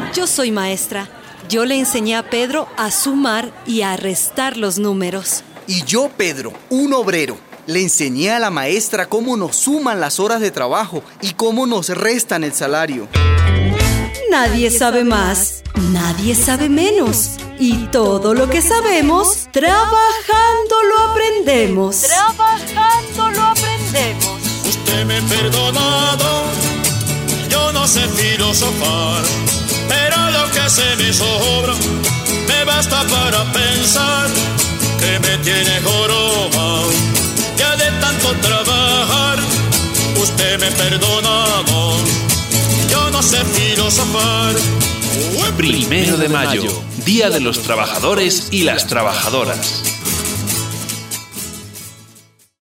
Yo soy maestra. Yo le enseñé a Pedro a sumar y a restar los números. Y yo, Pedro, un obrero, le enseñé a la maestra cómo nos suman las horas de trabajo y cómo nos restan el salario. Nadie sabe más, nadie sabe menos. Y todo lo que sabemos, trabajando lo aprendemos. Trabajando lo aprendemos. Usted me ha perdonado, yo no sé filosofar, pero lo que se me sobra me basta para pensar que me tiene jorobado. Ya de tanto trabajar, usted me ha perdonado, yo no sé filosofar. 1 de mayo, Día de los Trabajadores y las Trabajadoras.